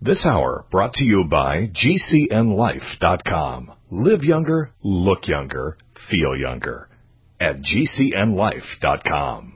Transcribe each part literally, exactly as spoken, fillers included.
This hour brought to you by G C N life dot com. Live younger, look younger, feel younger at G C N life dot com.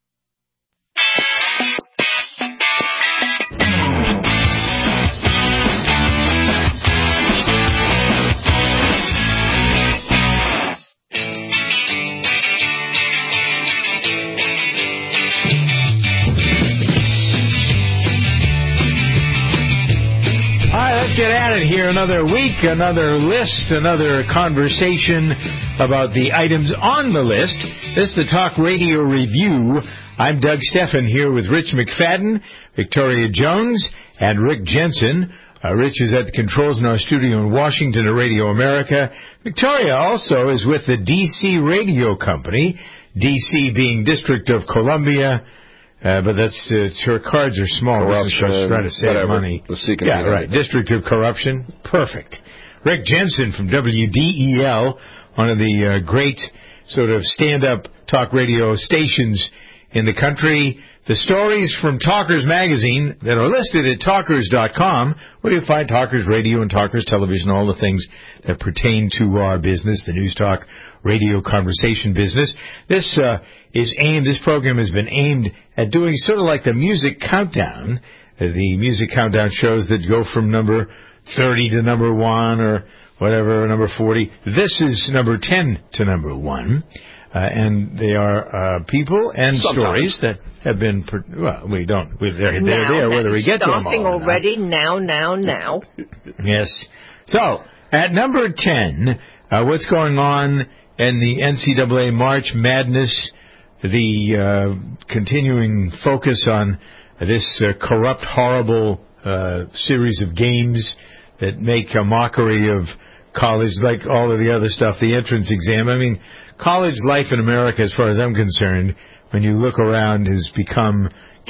Let's get at it here. Another week, another list, another conversation about the items on the list. This is the Talk Radio Review. I'm Doug Steffen here with Rich McFadden, Victoria Jones, and Rick Jensen. Uh, Rich is at the controls in our studio in Washington at Radio America. Victoria also is with the D C Radio Company, D C being District of Columbia. Uh, but that's uh, her cards are small. Corruption, She's trying to save whatever. money. Yeah, right. District of Corruption. Perfect. Rick Jensen from W D E L, one of the uh, great sort of stand-up talk radio stations in the country. The stories from Talkers Magazine that are listed at talkers dot com, where you find Talkers Radio and Talkers Television, all the things that pertain to our business, the news talk radio conversation business. This uh, is aimed, this program has been aimed at doing sort of like the music countdown, uh, the music countdown shows that go from number thirty to number one or whatever, number forty. This is number ten to number one. Uh, and they are uh, people and Sometimes. stories that have been, per- well, we don't, we, they're, they're now, there whether we get to them starting all already, now, now, now. Yes. So, at number ten, uh, what's going on in the N C double A March Madness, the uh, continuing focus on this uh, corrupt, horrible uh, series of games that make a mockery of college, like all of the other stuff, the entrance exam. I mean, college life in America, as far as I'm concerned, when you look around, has become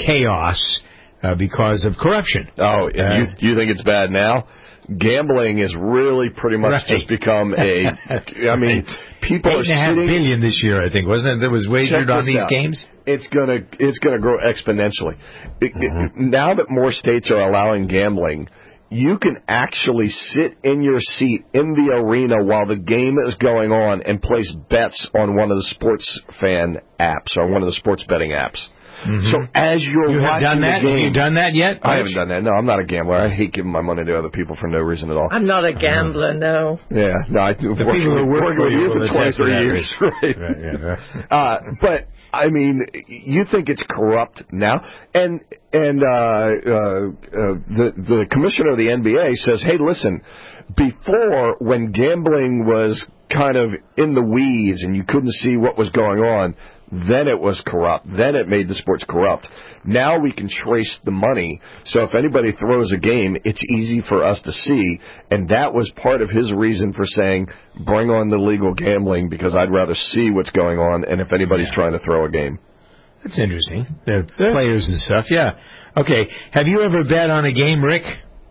chaos uh, because of corruption. Oh, uh, you, you think it's bad now? Gambling has really pretty much right. just become a, I mean, people are Eight and a half sitting, billion this year, I think, wasn't it, that was wagered on these out. games? It's gonna, it's gonna grow exponentially. It, mm-hmm. it, now that more states are allowing gambling, you can actually sit in your seat in the arena while the game is going on and place bets on one of the sports fan apps or one of the sports betting apps. Mm-hmm. So as you're you watching have done that? the game... Have you done that yet? I haven't done that. No, I'm not a gambler. I hate giving my money to other people for no reason at all. I'm not a gambler, no. Yeah, no, I do. The people who work with you for twenty-three that years, right? right yeah, right. Uh, but... I mean, you think it's corrupt now, and and uh, uh, uh, the the commissioner of the N B A says, "Hey, listen, before when gambling was kind of in the weeds and you couldn't see what was going on, then it was corrupt. Then it made the sports corrupt. Now we can trace the money. So if anybody throws a game, it's easy for us to see." And that was part of his reason for saying, bring on the legal gambling, because I'd rather see what's going on and if anybody's yeah. trying to throw a game. That's interesting. The players and stuff, yeah. Okay, have you ever bet on a game, Rick?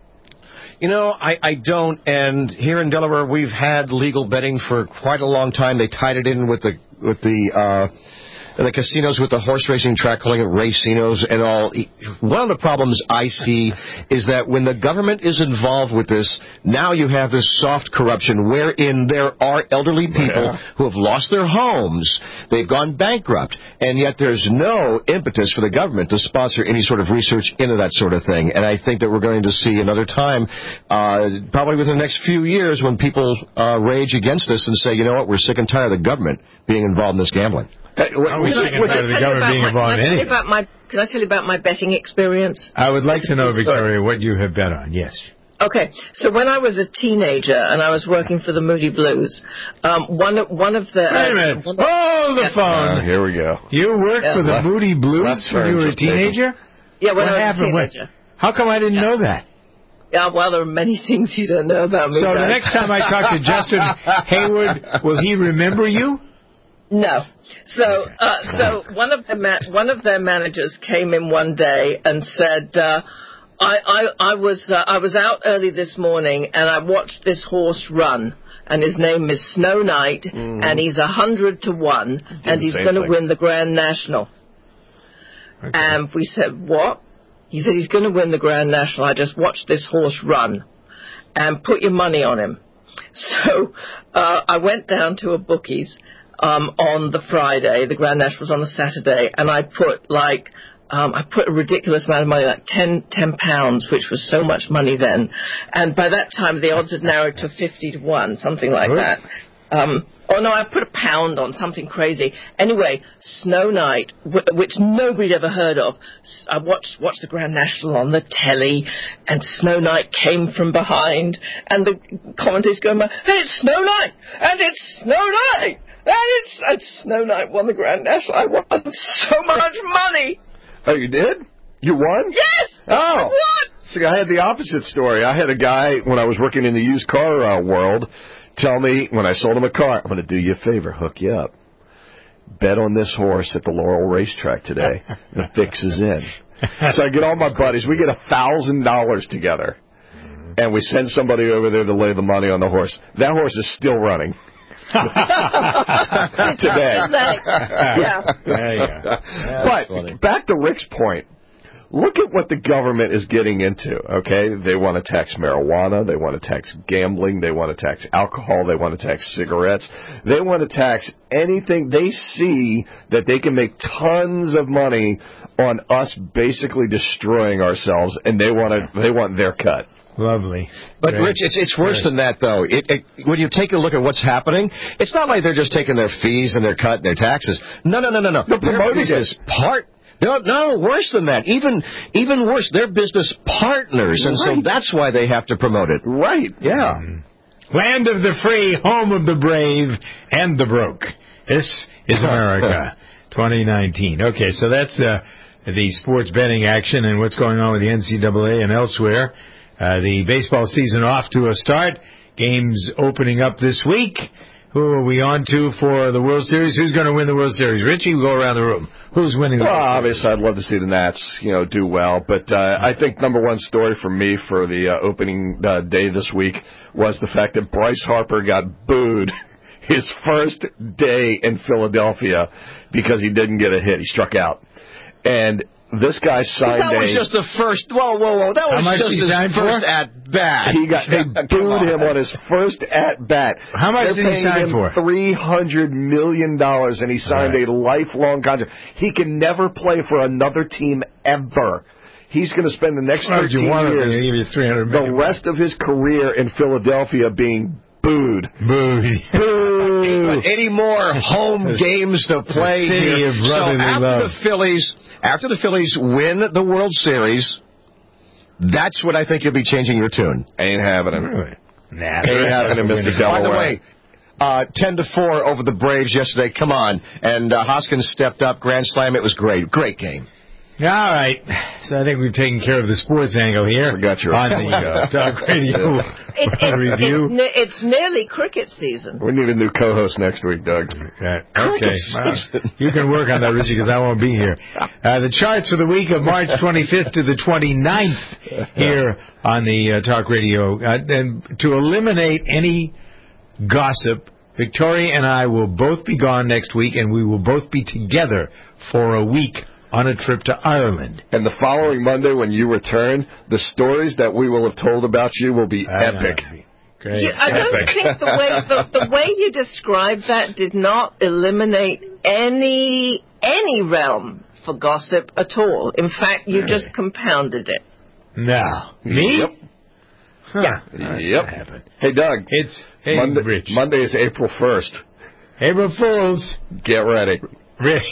You know, I, I don't, and here in Delaware we've had legal betting for quite a long time. They tied it in with the with the uh, the casinos with the horse racing track, calling it racinos and all. One of the problems I see is that when the government is involved with this, now you have this soft corruption wherein there are elderly people yeah. who have lost their homes, they've gone bankrupt, and yet there's no impetus for the government to sponsor any sort of research into that sort of thing. And I think that we're going to see another time, uh, probably within the next few years, when people uh, rage against us and say, you know what, we're sick and tired of the government being involved in this gambling. Hey, what, we sick and tired of the government being involved in anything. Can I tell you about my betting experience? I would like to know, Victoria, what you have bet on. Yes. Okay, so when I was a teenager and I was working for the Moody Blues, um, one of one of the wait a minute, uh, hold the yeah. phone. Uh, here we go. You worked yeah. for the left, Moody Blues when you were a teenager? Yeah, when what I was happened? a teenager. How come I didn't yeah. know that? Yeah, well, there are many things you don't know about me. So guys. the next time I talk to Justin Hayward, will he remember you? No. So, uh, so one of the ma- one of their managers came in one day and said, uh, I, I, I was uh, I was out early this morning and I watched this horse run, and his name is Snow Knight, mm-hmm. and he's a hundred to one, and he's going to win the Grand National. Okay. And we said, what? he said he's going to win the Grand National. I just watched this horse run, and put your money on him. So uh, I went down to a bookie's um, on the Friday. The Grand National was on the Saturday, and I put like um, I put a ridiculous amount of money, like ten, ten pounds, which was so much money then. And by that time, the odds had narrowed to fifty to one, something like that. Um, oh, no, I put a pound on something crazy. Anyway, Snow Night, w- which nobody'd ever heard of. I watched watched the Grand National on the telly, and Snow Night came from behind, and the commentators going, it's Snow Night, and it's Snow Night, and it's and Snow Night won the Grand National. I won so much money. Oh, you did? You won? Yes! Oh. I won! See, I had the opposite story. I had a guy, when I was working in the used car uh, world, tell me, when I sold him a car, I'm going to do you a favor, hook you up. Bet on this horse at the Laurel Racetrack today. The fix is in. So I get all my buddies. We get a thousand dollars together. And we send somebody over there to lay the money on the horse. That horse is still running. Today. Yeah. Yeah. But funny. Back to Rick's point. Look at what the government is getting into, okay? They want to tax marijuana. They want to tax gambling. They want to tax alcohol. They want to tax cigarettes. They want to tax anything. They see that they can make tons of money on us basically destroying ourselves, and they want to. They want their cut. Lovely. But, Great. Rich, it's it's worse Great. than that, though. It, it, when you take a look at what's happening, it's not like they're just taking their fees and their cut and their taxes. No, no, no, no, no. They're promoting this part. No, no, worse than that. Even even worse, they're business partners, and Right. so that's why they have to promote it. Right, yeah. Mm. Land of the free, home of the brave, and the broke. This is America, twenty nineteen. Okay, so that's uh, the sports betting action and what's going on with the N C double A and elsewhere. Uh, the baseball season off to a start. Games opening up this week. Who are we on to for the World Series? Who's going to win the World Series? Richie, we'll go around the room. Who's winning the Well, World Series? obviously, I'd love to see the Nats, you know, do well. But uh, I think number one story for me for the uh, opening uh, day this week was the fact that Bryce Harper got booed his first day in Philadelphia because he didn't get a hit. He struck out. And this guy signed That was a... just the first. Whoa, whoa, whoa! That How was much just he his signed first for? at bat. He got they booed him on his first at bat. How much They're did he paying sign him for? Three hundred million dollars, and he signed Right. a lifelong contract. He can never play for another team ever. He's going to spend the next Why would you thirteen want it? years, They give you three hundred the million dollars. rest of his career in Philadelphia, being booed. Boo. Boo. Any more home games to play The city here? of So brotherly after love. the Phillies, after the Phillies win the World Series, that's when I think you'll be changing your tune. Ain't having him. Really? Nah, Ain't having him, Mister Delaware. By the way, uh, ten to four over the Braves yesterday. Come on, and uh, Hoskins stepped up, grand slam. It was great, great game. All right. So I think we've taken care of the sports angle here. Forgot your on the uh, Talk Radio It, it, review. It's, ne- it's nearly cricket season. We need a new co-host next week, Doug. Right. Okay. Well, you can work on that, Richie, because I won't be here. Uh, the charts for the week of March twenty-fifth to the twenty-ninth here on the uh, Talk Radio. Uh, and to eliminate any gossip, Victoria and I will both be gone next week, and we will both be together for a week on a trip to Ireland. And the following Monday, when you return, the stories that we will have told about you will be I know. epic. Great. You, I don't Epic. think the way the, the way you described that did not eliminate any any realm for gossip at all. In fact, you just compounded it. No. Me? Yep. Huh. Yeah. Yep. That happened. Hey, Doug. It's hey, Monday, Rich. Monday is April first. April Fools. Get ready. Really?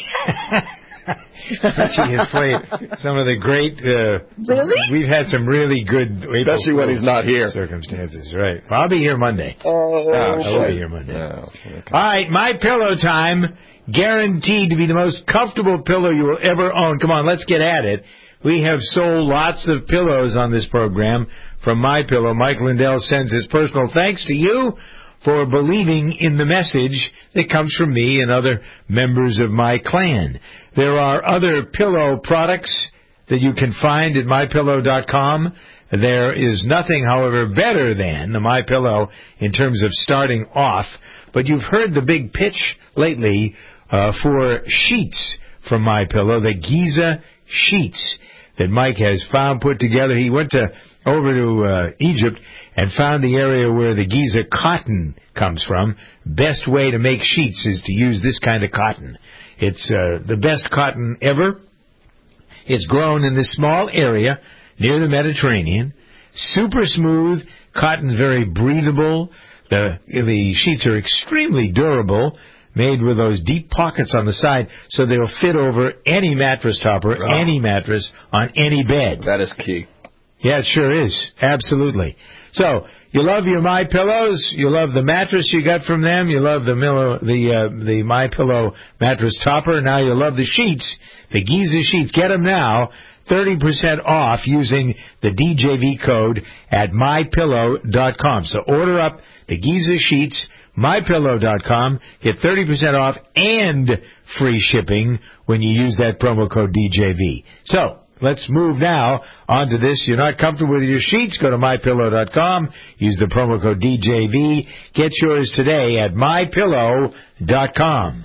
Richie has played some of the great. Uh, Really? We've had some really good, April Especially when he's Fools not here. circumstances. Right. Well, I'll be here Monday. Oh, I'll be here Monday. Oh, okay. All right, My Pillow time, guaranteed to be the most comfortable pillow you will ever own. Come on, let's get at it. We have sold lots of pillows on this program from My Pillow. Mike Lindell sends his personal thanks to you for believing in the message that comes from me and other members of my clan. There are other pillow products that you can find at my pillow dot com. There is nothing, however, better than the My Pillow in terms of starting off. But you've heard the big pitch lately uh, for sheets from My Pillow, the Giza sheets. that Mike has found, put together. He went to over to uh, Egypt and found the area where the Giza cotton comes from. Best way to make sheets is to use this kind of cotton. It's uh, the best cotton ever. It's grown in this small area near the Mediterranean. Super smooth. Cotton's very breathable. The the sheets are extremely durable, made with those deep pockets on the side, so they'll fit over any mattress topper, oh. any mattress, on any bed. That is key. Yeah, it sure is. Absolutely. So, you love your My Pillows. You love the mattress you got from them. You love the Milo, the uh, the My Pillow mattress topper. Now you love the sheets, the Giza sheets. Get them now, thirty percent off using the D J V code at my pillow dot com. So order up the Giza sheets, my pillow dot com. Get thirty percent off and free shipping when you use that promo code D J V. So, let's move now on to this. You're not comfortable with your sheets? Go to my pillow dot com. Use the promo code D J V. Get yours today at my pillow dot com.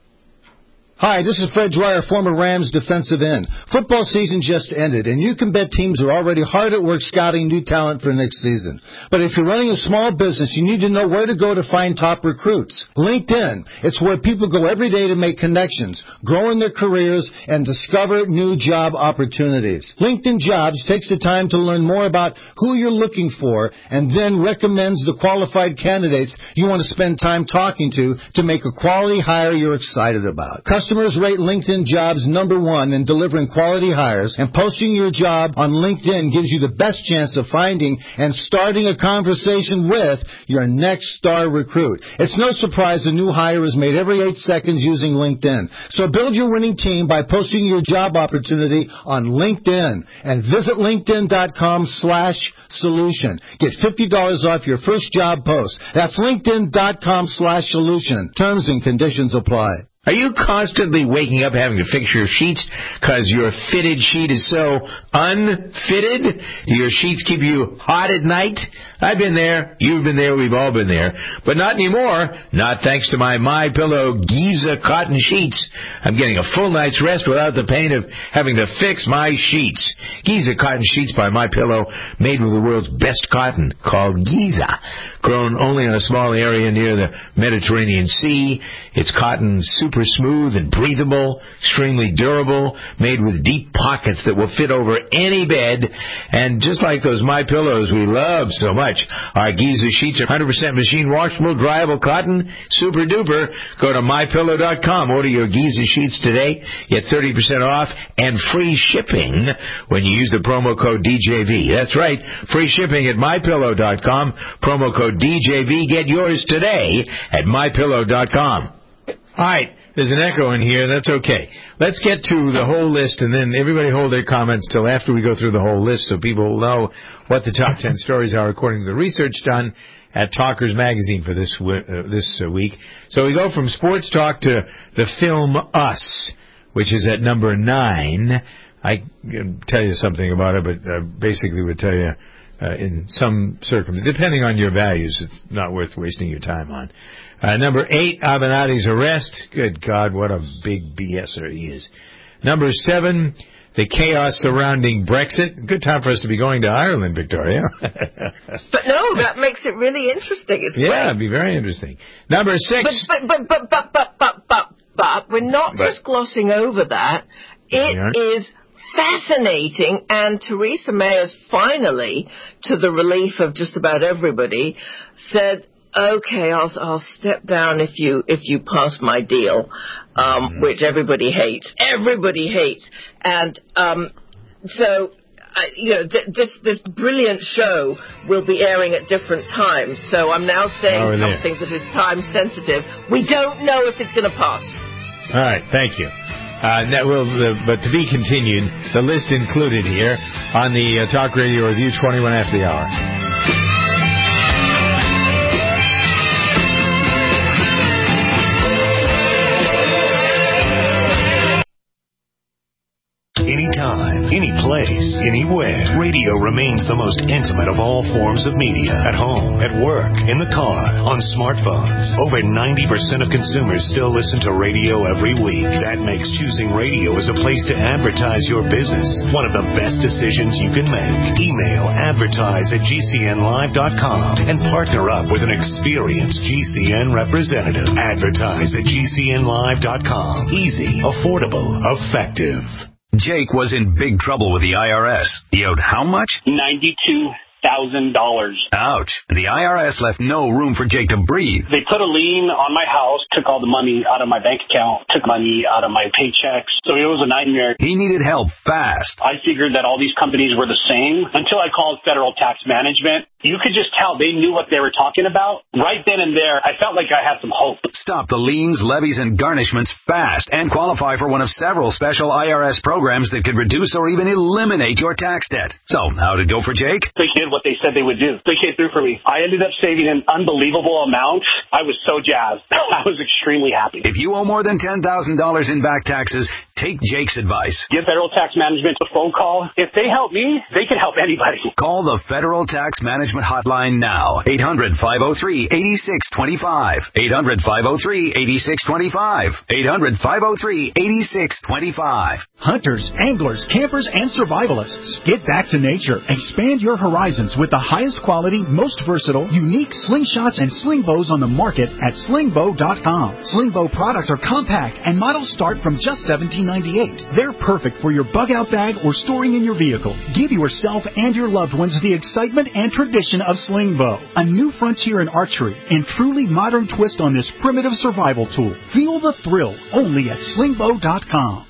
Hi, this is Fred Dwyer, former Rams defensive end. Football season just ended, and you can bet teams are already hard at work scouting new talent for next season. But if you're running a small business, you need to know where to go to find top recruits. LinkedIn. It's where people go every day to make connections, grow in their careers, and discover new job opportunities. LinkedIn Jobs takes the time to learn more about who you're looking for and then recommends the qualified candidates you want to spend time talking to to make a quality hire you're excited about. Customers rate LinkedIn Jobs number one in delivering quality hires, and posting your job on LinkedIn gives you the best chance of finding and starting a conversation with your next star recruit. It's no surprise a new hire is made every eight seconds using LinkedIn. So build your winning team by posting your job opportunity on LinkedIn and visit linkedin dot com slash solution. Get fifty dollars off your first job post. That's linkedin dot com slash solution. Terms and conditions apply. Are you constantly waking up having to fix your sheets because your fitted sheet is so unfitted? Your sheets keep you hot at night? I've been there. You've been there. We've all been there. But not anymore. Not thanks to my My Pillow Giza cotton sheets. I'm getting a full night's rest without the pain of having to fix my sheets. Giza cotton sheets by My Pillow, made with the world's best cotton, called Giza. Grown only in a small area near the Mediterranean Sea. It's cotton super smooth and breathable, extremely durable, made with deep pockets that will fit over any bed. And just like those My Pillows we love so much, our Giza sheets are one hundred percent machine washable, dryable cotton, super duper. Go to my pillow dot com. Order your Giza sheets today. Get thirty percent off and free shipping when you use the promo code D J V. That's right, free shipping at my pillow dot com. Promo code D J V. Get yours today at my pillow dot com. All right, there's an echo in here. That's okay. Let's get to the whole list, and then everybody hold their comments till after we go through the whole list so people will know what the top ten stories are according to the research done at Talkers Magazine for this uh, this uh, week. So we go from sports talk to the film Us, which is at number nine. I can tell you something about it, but uh, basically would tell you uh, in some circumstances, depending on your values, it's not worth wasting your time on. Uh, number eight, Avenatti's arrest. Good God, what a big BSer he is. Number seven, the chaos surrounding Brexit. Good time for us to be going to Ireland, Victoria. But no, that makes it really interesting. It's yeah, great. It'd be very interesting. Number six. But but but but but but but, but we're not but, just glossing over that. It is fascinating, and Theresa May has finally, to the relief of just about everybody, said, okay, I'll I'll step down if you if you pass my deal, um, mm-hmm. which everybody hates. Everybody hates, and um, so uh, you know th- this this brilliant show will be airing at different times. So I'm now saying oh, something that is time sensitive. We don't know if it's going to pass. All right, thank you. Uh, that will, uh, but to be continued. The list included here on the uh, Talk Radio Review, twenty-one after the hour. Anytime, any place. place, anywhere. Radio remains the most intimate of all forms of media. At home, at work, in the car, on smartphones. Over ninety percent of consumers still listen to radio every week. That makes choosing radio as a place to advertise your business one of the best decisions you can make. Email advertise at G C N live dot com and partner up with an experienced G C N representative. Advertise at G C N live dot com. Easy, affordable, effective. Jake was in big trouble with the I R S. He owed how much? ninety-two thousand dollars. Ouch. The I R S left no room for Jake to breathe. They put a lien on my house, took all the money out of my bank account, took money out of my paychecks. So it was a nightmare. He needed help fast. I figured that all these companies were the same until I called Federal Tax Management. You could just tell they knew what they were talking about. Right then and there, I felt like I had some hope. Stop the liens, levies, and garnishments fast and qualify for one of several special I R S programs that could reduce or even eliminate your tax debt. So, how did it go for Jake? They did what they said they would do. They came through for me. I ended up saving an unbelievable amount. I was so jazzed. I was extremely happy. If you owe more than ten thousand dollars in back taxes, take Jake's advice. Give Federal Tax Management a phone call. If they help me, they can help anybody. Call the Federal Tax Management Hotline now. eight hundred, five oh three, eight six two five. eight hundred, five oh three, eight six two five. eight hundred, five oh three, eight six two five. Hunters, anglers, campers, and survivalists. Get back to nature. Expand your horizons with the highest quality, most versatile, unique slingshots and sling bows on the market at sling bow dot com. Sling bow products are compact and models start from just seventeen ninety-eight. They're perfect for your bug out bag or storing in your vehicle. Give yourself and your loved ones the excitement and tradition of sling bow, a new frontier in archery and truly modern twist on this primitive survival tool. Feel the thrill only at sling bow dot com.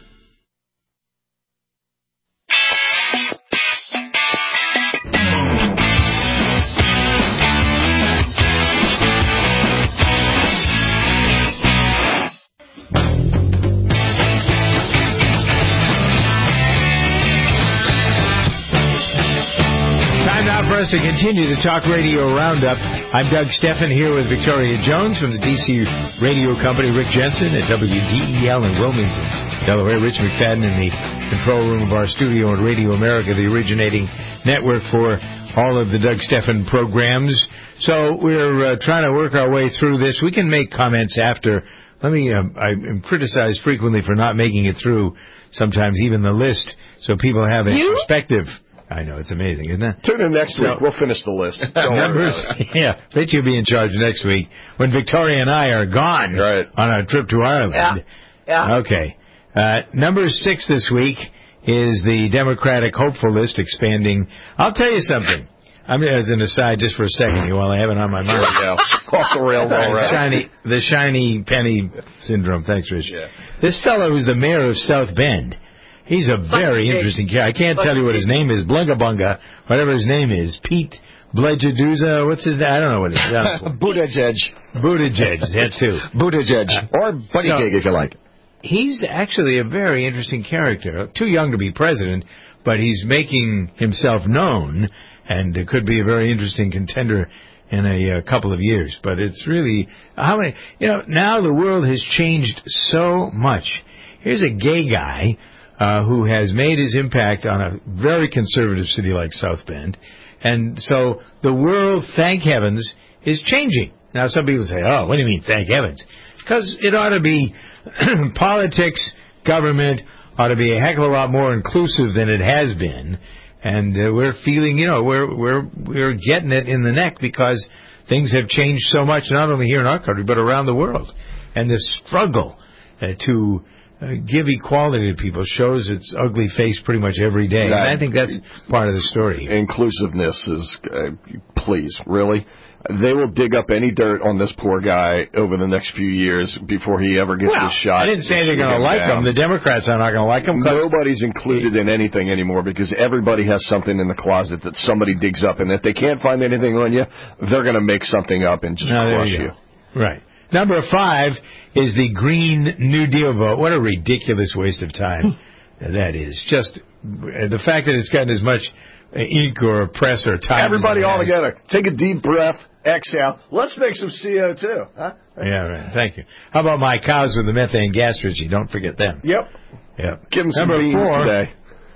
For us to continue the Talk Radio Roundup, I'm Doug Steffen here with Victoria Jones from the D C Radio Company, Rick Jensen at W D E L in Wilmington, Delaware, Rich McFadden in the control room of our studio at Radio America, the originating network for all of the Doug Steffen programs. So we're uh, trying to work our way through this. We can make comments after. Let me, uh, I'm criticized frequently for not making it through sometimes even the list so people have a you? perspective. I know, it's amazing, isn't it? Tune in next week. So, we'll finish the list. Numbers, yeah, bet you'll be in charge next week when Victoria and I are gone right. on our trip to Ireland. Yeah. yeah. Okay. Uh, number six this week is the Democratic hopeful list expanding. I'll tell you something. I'm as an aside just for a second while I have it on my mind. Yeah. Off the rails all right. Shiny, the shiny penny syndrome. Thanks, Rich. Yeah. This fellow who's the mayor of South Bend. He's a very interesting character. I can't tell you what his name is. Blungabunga, whatever his name is. Pete Bledgeduza, what's his name? I don't know what it is. Buttigieg. Buttigieg, that too. Buttigieg. Uh, or Bunny so, Gig, if you like. He's actually a very interesting character. Too young to be president, but he's making himself known, and it could be a very interesting contender in a, a couple of years. But it's really, how many, you know, now the world has changed so much. Here's a gay guy Uh, who has made his impact on a very conservative city like South Bend. And so the world, thank heavens, is changing. Now, some people say, oh, what do you mean, thank heavens? Because it ought to be politics, government, ought to be a heck of a lot more inclusive than it has been. And uh, we're feeling, you know, we're, we're, we're getting it in the neck because things have changed so much, not only here in our country, but around the world. And the struggle uh, to... Uh, give equality to people shows its ugly face pretty much every day. That, and I think that's part of the story. Inclusiveness is, uh, please, really? They will dig up any dirt on this poor guy over the next few years before he ever gets well, his shot. I didn't say they're going to like down. him. The Democrats are not going to like him. Nobody's included in anything anymore because everybody has something in the closet that somebody digs up. And if they can't find anything on you, they're going to make something up and just no, crush you. you. Right. Number five is the Green New Deal vote. What a ridiculous waste of time that is. Just the fact that it's gotten as much ink or press or time. Everybody all together. Take a deep breath. Exhale. Let's make some C O two. Huh? Yeah, right. Thank you. How about my cows with the methane gas, Richie? Don't forget them. Yep. Yep. Give them some Number beans four, today.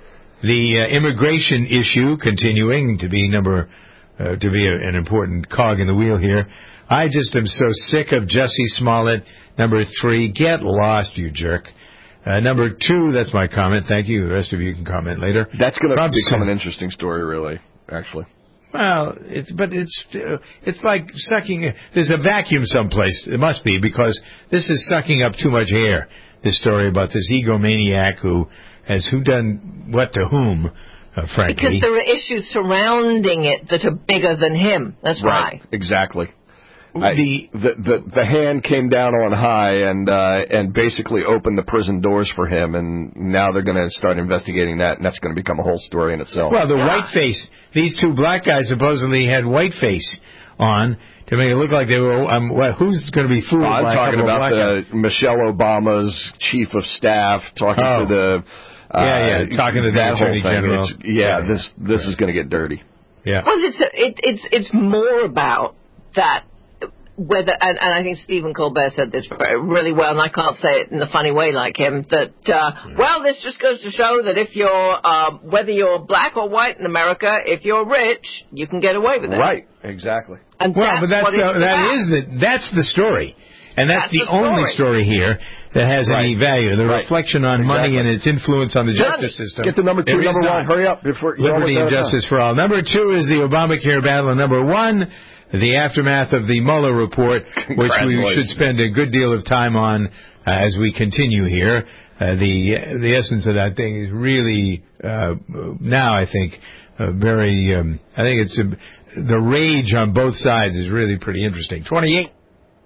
The uh, immigration issue continuing to be number uh, to be a, an important cog in the wheel here. I just am so sick of Jussie Smollett. Number three, get lost, you jerk. Uh, number two, that's my comment. Thank you. The rest of you can comment later. That's going to Trump's, become an interesting story, really, actually. Well, it's but it's uh, it's like sucking. There's a vacuum someplace. It must be, because this is sucking up too much air. This story about this egomaniac who has who done what to whom, uh, frankly. Because there are issues surrounding it that are bigger than him. That's right. why. Exactly. I, the, the the the hand came down on high and uh, and basically opened the prison doors for him, and now they're going to start investigating that, and that's going to become a whole story in itself. Well, the yeah. whiteface. These two black guys supposedly had whiteface on to make it look like they were. Um, well, who's going to be fooled? Well, I'm by talking a about the guys? Michelle Obama's chief of staff talking oh. to the. Uh, yeah, yeah, talking to that the Attorney whole thing. General. It's, yeah, yeah, this this right. is going to get dirty. Yeah. Well, it's it, it's it's more about that. Whether and, and I think Stephen Colbert said this really well, and I can't say it in a funny way like him. That uh, well, this just goes to show that if you're uh, whether you're black or white in America, if you're rich, you can get away with it. Right, exactly. And well, that's but that's what uh, that about. is the that's the story, and that's, that's the, the only story here that has right. any value. The right. reflection on exactly. money and its influence on the John, justice system. Get the number two, number one. Hurry up before liberty and justice for all. Number two is the Obamacare battle, and number one. The aftermath of the Mueller report, which we should spend a good deal of time on uh, as we continue here. Uh, the the essence of that thing is really uh, now, I think, uh, very. Um, I think it's a, the rage on both sides is really pretty interesting. twenty-eight.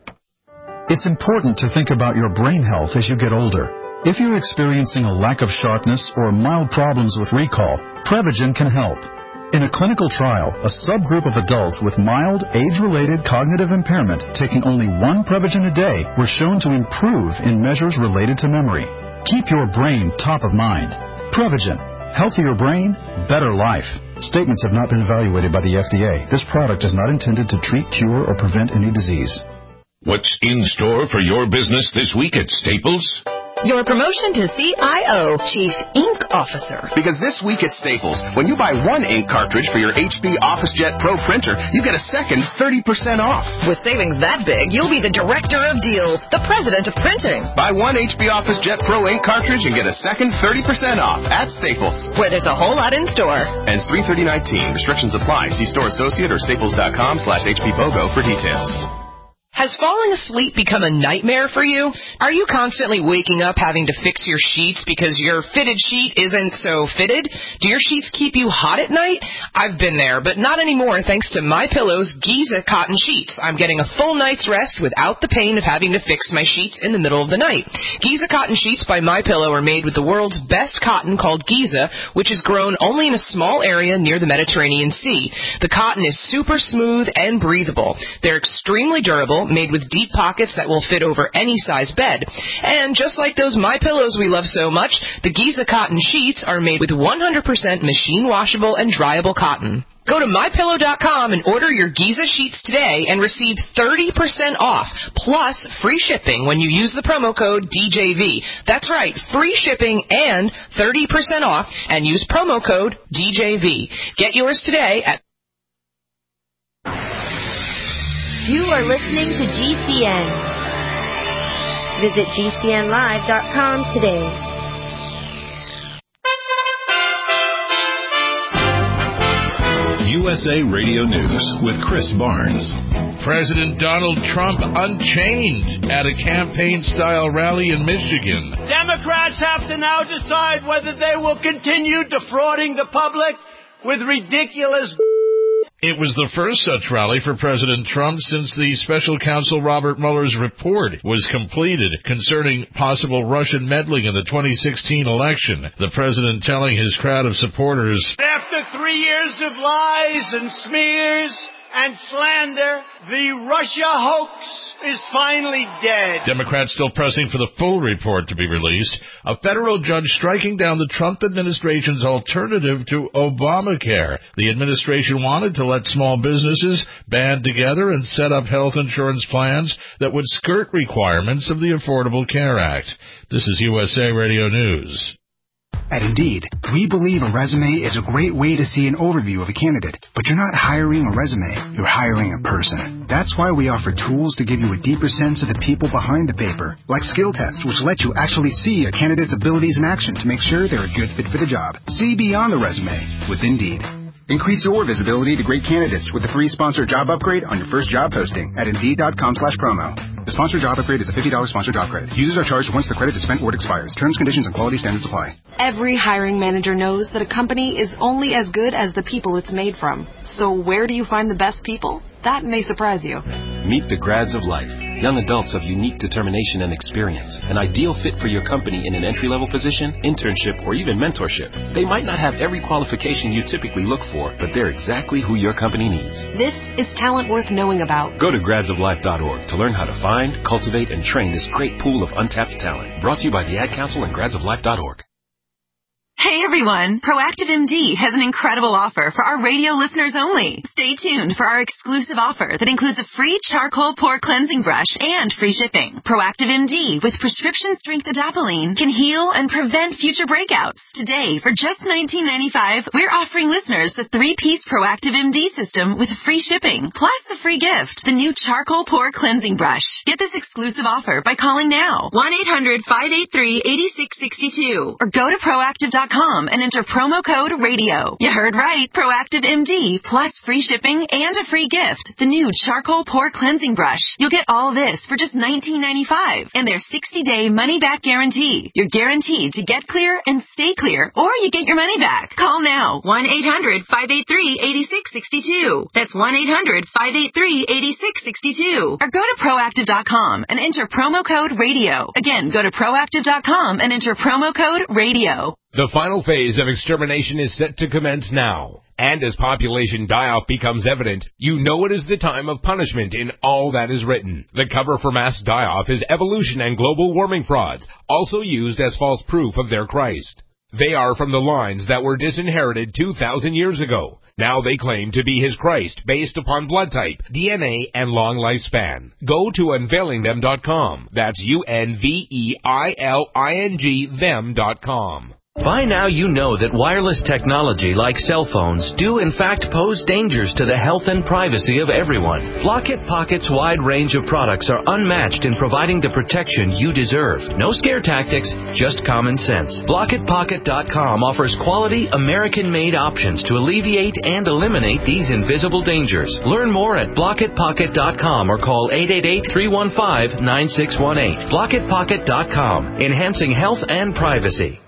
It's important to think about your brain health as you get older. If you're experiencing a lack of sharpness or mild problems with recall, Prevagen can help. In a clinical trial, a subgroup of adults with mild, age-related cognitive impairment taking only one Prevagen a day were shown to improve in measures related to memory. Keep your brain top of mind. Prevagen. Healthier brain, better life. Statements have not been evaluated by the F D A. This product is not intended to treat, cure, or prevent any disease. What's in store for your business this week at Staples? Your promotion to C I O, Chief Ink Officer. Because this week at Staples, when you buy one ink cartridge for your H P OfficeJet Pro printer, you get a second thirty percent off. With savings that big, you'll be the Director of Deals, the President of Printing. Buy one H P OfficeJet Pro ink cartridge and get a second thirty percent off at Staples. Where there's a whole lot in store. Ends three thirty nineteen. Restrictions apply. See store associate or staples.com slash HPBOGO for details. Has falling asleep become a nightmare for you? Are you constantly waking up having to fix your sheets because your fitted sheet isn't so fitted? Do your sheets keep you hot at night? I've been there, but not anymore thanks to MyPillow's Giza cotton sheets. I'm getting a full night's rest without the pain of having to fix my sheets in the middle of the night. Giza cotton sheets by MyPillow are made with the world's best cotton called Giza, which is grown only in a small area near the Mediterranean Sea. The cotton is super smooth and breathable. They're extremely durable, made with deep pockets that will fit over any size bed. And just like those MyPillows we love so much, the Giza cotton sheets are made with one hundred percent machine washable and dryable cotton. Go to my pillow dot com and order your Giza sheets today and receive thirty percent off, plus free shipping when you use the promo code D J V. That's right, free shipping and thirty percent off, and use promo code D J V. Get yours today at... You are listening to G C N. Visit G C N live dot com today. U S A Radio News with Chris Barnes. President Donald Trump unchained at a campaign-style rally in Michigan. Democrats have to now decide whether they will continue defrauding the public with ridiculous... It was the first such rally for President Trump since the special counsel Robert Mueller's report was completed concerning possible Russian meddling in the twenty sixteen election. The president telling his crowd of supporters, after three years of lies and smears and slander, the Russia hoax is finally dead. Democrats still pressing for the full report to be released. A federal judge striking down the Trump administration's alternative to Obamacare. The administration wanted to let small businesses band together and set up health insurance plans that would skirt requirements of the Affordable Care Act. This is U S A Radio News. At Indeed, we believe a resume is a great way to see an overview of a candidate, but you're not hiring a resume, you're hiring a person. That's why we offer tools to give you a deeper sense of the people behind the paper, like skill tests, which let you actually see a candidate's abilities in action to make sure they're a good fit for the job. See beyond the resume with Indeed. Increase your visibility to great candidates with the free sponsored job upgrade on your first job posting at Indeed.com slash promo. The sponsored job upgrade is a fifty dollars sponsored job credit. Users are charged once the credit is spent or it expires. Terms, conditions, and quality standards apply. Every hiring manager knows that a company is only as good as the people it's made from. So where do you find the best people? That may surprise you. Meet the grads of life. Young adults of unique determination and experience. An ideal fit for your company in an entry-level position, internship, or even mentorship. They might not have every qualification you typically look for, but they're exactly who your company needs. This is talent worth knowing about. Go to grads of life dot org to learn how to find, cultivate, and train this great pool of untapped talent. Brought to you by the Ad Council and grads of life dot org. Hey everyone, Proactive M D has an incredible offer for our radio listeners only. Stay tuned for our exclusive offer that includes a free charcoal pore cleansing brush and free shipping. Proactive M D with prescription strength adapalene can heal and prevent future breakouts. Today, for just nineteen ninety-five dollars, we're offering listeners the three-piece Proactive M D system with free shipping, plus the free gift, the new charcoal pore cleansing brush. Get this exclusive offer by calling now, one eight hundred, five eight three, eight six six two, or go to proactive dot com and enter promo code radio. You heard right. Proactive M D plus free shipping and a free gift. The new charcoal pore cleansing brush. You'll get all this for just nineteen ninety-five dollars and their sixty-day money-back guarantee. You're guaranteed to get clear and stay clear, or you get your money back. Call now. one eight hundred, five eight three, eight six six two. That's one eight hundred, five eight three, eight six six two. Or go to proactive dot com and enter promo code radio. Again, go to proactive dot com and enter promo code radio. The final phase of extermination is set to commence now. And as population die-off becomes evident, you know it is the time of punishment in all that is written. The cover for mass die-off is evolution and global warming frauds, also used as false proof of their Christ. They are from the lines that were disinherited two thousand years ago. Now they claim to be his Christ based upon blood type, D N A, and long lifespan. Go to unveiling them dot com. That's U N V E I L I N G them dot com. By now you know that wireless technology like cell phones do in fact pose dangers to the health and privacy of everyone. Blockit Pocket's wide range of products are unmatched in providing the protection you deserve. No scare tactics, just common sense. Blockit Pocket dot com offers quality American-made options to alleviate and eliminate these invisible dangers. Learn more at Blockit Pocket dot com or call eight eight eight, three one five, nine six one eight. Blockit Pocket dot com, enhancing health and privacy.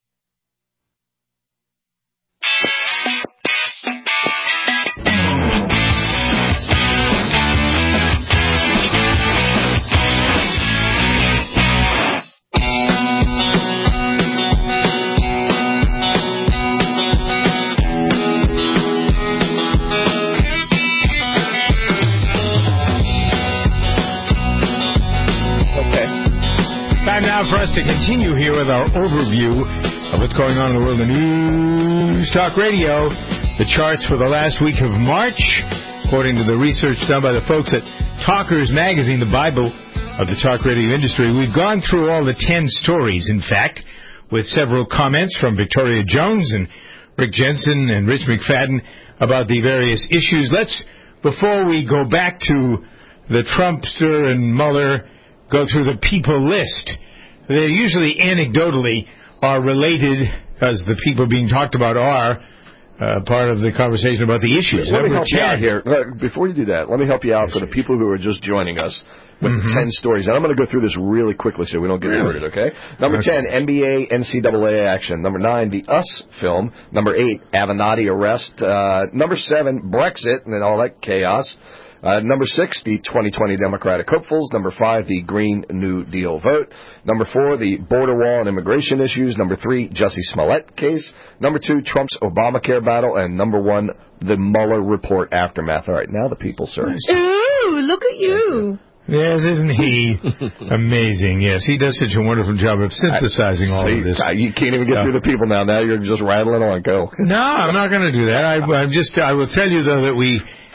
Time now for us to continue here with our overview of what's going on in the world of News Talk Radio. The charts for the last week of March, according to the research done by the folks at Talkers Magazine, the Bible of the talk radio industry. We've gone through all the ten stories, in fact, with several comments from Victoria Jones and Rick Jensen and Rich McFadden about the various issues. Let's, before we go back to the Trumpster and Mueller, go through the people list. They usually anecdotally are related, because the people being talked about are uh, part of the conversation about the issues. Let me Number help you ten. out here. Before you do that, let me help you out for the people who are just joining us with Mm-hmm. the ten stories. And I'm going to go through this really quickly so we don't get Really? alerted, okay? Number Okay. ten, N B A, N C double A action. Number nine, the Us film. Number eight, Avenatti arrest. Uh, number seven, Brexit and then all that chaos. Uh, number six, the twenty twenty Democratic hopefuls. Number five, the Green New Deal vote. Number four, the border wall and immigration issues. Number three, Jussie Smollett case. Number two, Trump's Obamacare battle. And number one, the Mueller report aftermath. All right, now the people, sir. Ooh, look at you. Yes, isn't he amazing? Yes, he does such a wonderful job of synthesizing all See, of this. You can't even get So- through the people now. Now you're just rattling on. Go. No, I'm not going to do that. I, I'm just. I will tell you though that we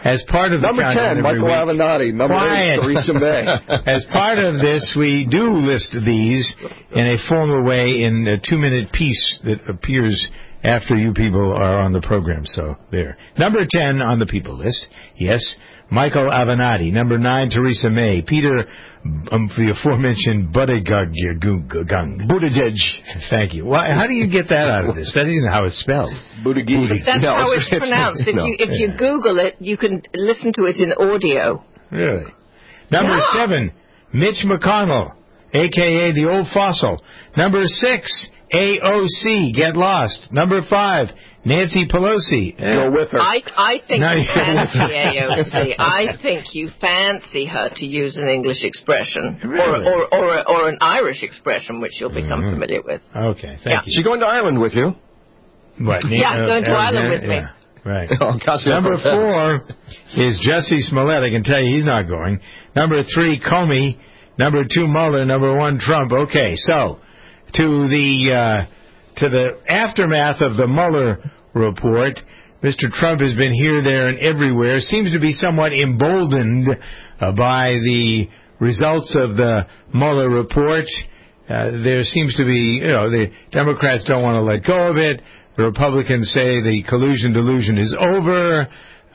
As part of the Number ten, Michael week, Avenatti. Number quiet. eight, Theresa May. As part of this, we do list these in a formal way in a two-minute piece that appears after you people are on the program. So there. Number ten on the people list. Yes, Michael Avenatti. Number nine, Theresa May. Peter, um, the aforementioned Buttigieg. Buttigieg. Thank you. Well, how do you get that out of this? That isn't how it's spelled. Buttigieg. That's no, how it's, it's pronounced. If no. you if you Google it, you can listen to it in audio. Really? Number yeah. seven, Mitch McConnell, a k a the old fossil. Number six, A O C, get lost. Number five, Nancy Pelosi. Go with her. I, I think No, you you fancy A O C. I think you fancy her, to use an English expression, Really? or or or, a, or an Irish expression, which you'll become Mm-hmm. familiar with. Okay, thank Yeah. you. She's going to Ireland with you. What? Yeah, uh, going to uh, Ireland yeah, with me. yeah, Right. Oh, Number four is Jussie Smollett. I can tell you he's not going. Number three, Comey. Number two, Mueller. Number one, Trump. Okay, so to the uh, to the aftermath of the Mueller report, Mister Trump has been here, there, and everywhere. Seems to be somewhat emboldened uh, by the results of the Mueller report. Uh, there seems to be, you know, the Democrats don't want to let go of it. The Republicans say the collusion delusion is over, uh,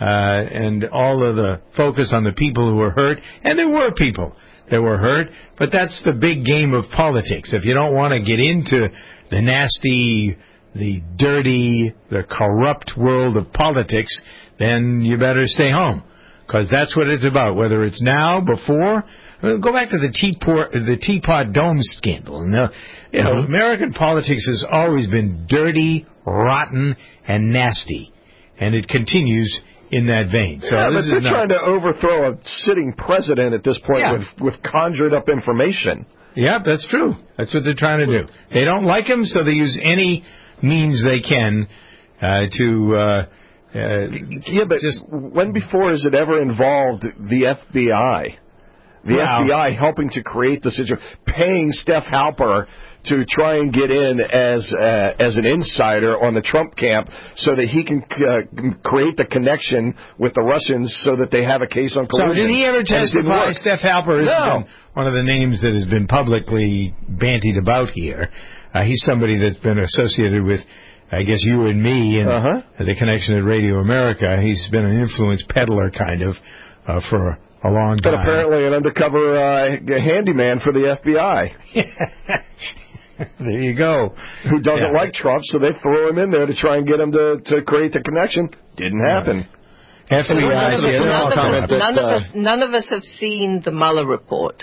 and all of the focus on the people who were hurt. And there were people that were hurt, but that's the big game of politics. If you don't want to get into the nasty, the dirty, the corrupt world of politics, then you better stay home, because that's what it's about, whether it's now, before. Go back to the teapot, the teapot dome scandal. And, uh, you know, mm-hmm. American politics has always been dirty, rotten, and nasty, and it continues in that vein. So yeah, this but they're is not... trying to overthrow a sitting president at this point yeah. with, with conjured up information. Yeah, that's true. That's what they're trying to do. They don't like him, so they use any means they can uh, to... Uh, uh, yeah, but just when before has it ever involved the F B I? The wow. F B I helping to create the situation, paying Steph Halper to try and get in as uh, as an insider on the Trump camp so that he can uh, create the connection with the Russians so that they have a case on collusion. So did he ever testify? Steph Halper has no. been one of the names that has been publicly bantied about here. Uh, he's somebody that's been associated with, I guess, you and me and uh-huh. the connection at Radio America. He's been an influence peddler, kind of, uh, for a long time. But apparently an undercover uh, handyman for the F B I. There you go. Who doesn't yeah. like Trump, so they throw him in there to try and get him to, to create the connection. Didn't happen. F B I, none, of, yeah, none, of us, that, none, uh, of us, none of us have seen the Mueller report.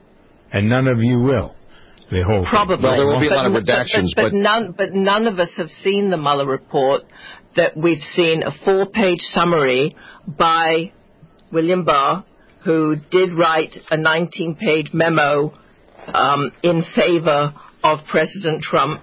And none of you will. The whole Probably. Well, there will be a but, lot of redactions. But, but, but, but, none, but none of us have seen the Mueller report. That we've seen a four-page summary by William Barr, who did write a nineteen-page memo um, in favor of President Trump.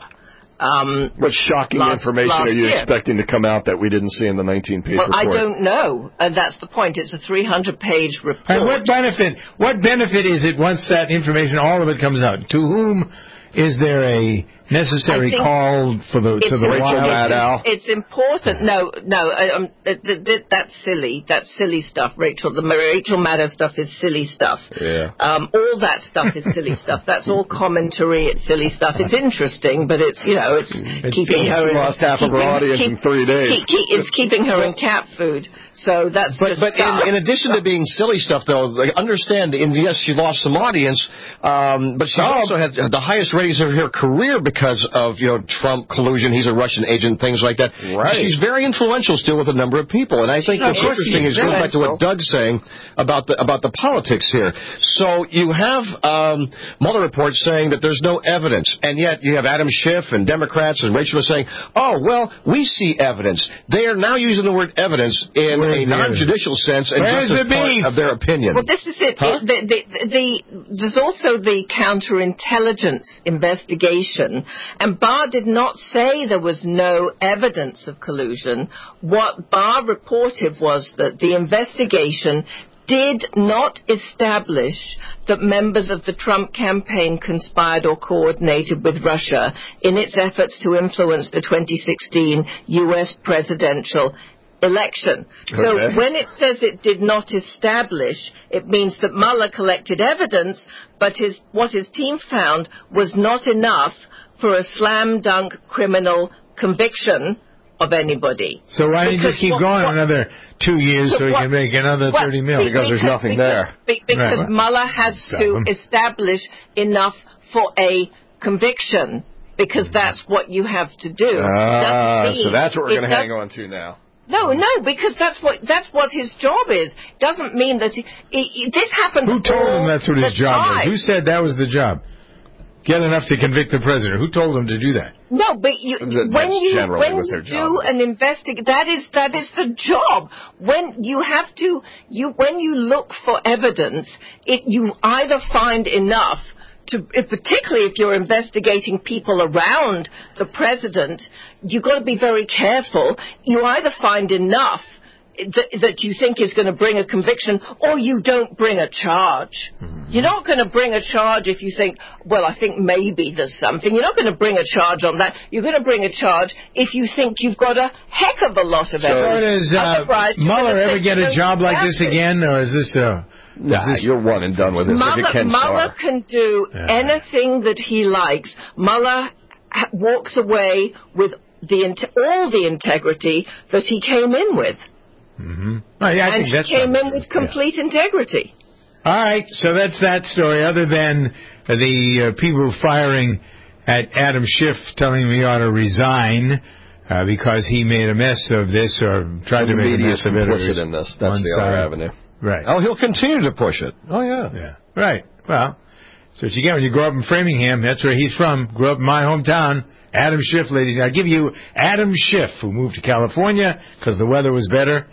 Um, what shocking last, information last are you year. expecting to come out that we didn't see in the nineteen-page well, report? I don't know. And that's the point. It's a three hundred page report. And what benefit? What benefit is it once that information, all of it, comes out? To whom is there a necessary call for the to the Rachel Maddow? It's important. No, no, um, th- th- th- that's silly. That's silly stuff. Rachel, the Rachel Maddow stuff is silly stuff. Yeah. Um, all that stuff is silly stuff. That's all commentary. It's silly stuff. It's interesting, but it's you know it's, it's keeping her. She lost half of her audience keep, in three days. Keep, keep, it's keeping her in cat food. So that's but just but in, in addition to being silly stuff, though, like, understand. In yes, she lost some audience, um, but she Oh. also had the highest ratings of her career because of you know Trump collusion. He's a Russian agent, things like that. Right. She's very influential still with a number of people, and I think Of what's course interesting she is going back to what Doug's saying about the about the politics here. So you have um, Mueller report saying that there's no evidence, and yet you have Adam Schiff and Democrats and Rachel saying, "Oh well, we see evidence." They are now using the word evidence in Where's a non-judicial sense and Where's just as the part beef? of their opinion. Well, this is it. Huh? it the, the, the, there's also the counterintelligence investigation, and Barr did not say there was no evidence of collusion. What Barr reported was that the investigation did not establish that members of the Trump campaign conspired or coordinated with Russia in its efforts to influence the twenty sixteen U S presidential election. So Okay. when it says it did not establish, it means that Mueller collected evidence, but his, what his team found was not enough for a slam dunk criminal conviction of anybody. So why don't you just keep what, going what, another two years so you what, can make another well, thirty mil? Because there's nothing because, there. Be, because Right. Mueller has Stop to him. establish enough for a conviction, because that's what you have to do. Ah, Doesn't so mean- that's what we're it going to does- hang on to now. No, no, because that's what that's what his job is. Doesn't mean that he, he, he- this happens. Who told all him that's what his the job time. was? Who said that was the job? Get enough to convict the president. Who told him to do that? No, but you, That- when that's you generally when what you their do job is. an investigation, that is that is the job. When you have to, you when you look for evidence, it you either find enough to, if, particularly if you're investigating people around the president, you've got to be very careful. You either find enough that, that you think is going to bring a conviction, or you don't bring a charge. Mm-hmm. You're not going to bring a charge if you think, well, I think maybe there's something. You're not going to bring a charge on that. You're going to bring a charge if you think you've got a heck of a lot of So evidence. does uh, Otherwise, you're Mueller gonna ever think get you a don't job like this establish. again, or is this a... Nah, is this, you're one and done with this. Mueller, Look at Ken Mueller Starr. can do Yeah. anything that he likes. Mueller ha- walks away with the int- all the integrity that he came in with. Mm-hmm. Oh, yeah, I and think he that's came probably in with true. complete integrity. All right, so that's that story. Other than the uh, people firing at Adam Schiff, telling him he ought to resign uh, because he made a mess of this or tried to The make a media mess is of it. or complicit in this. That's one the other side. avenue. Right. Oh, he'll continue to push it. Oh, yeah. Yeah. Right. Well, so what you get when you grow up in Framingham. That's where he's from. Grew up in my hometown. Adam Schiff, ladies. I give you Adam Schiff, who moved to California because the weather was better.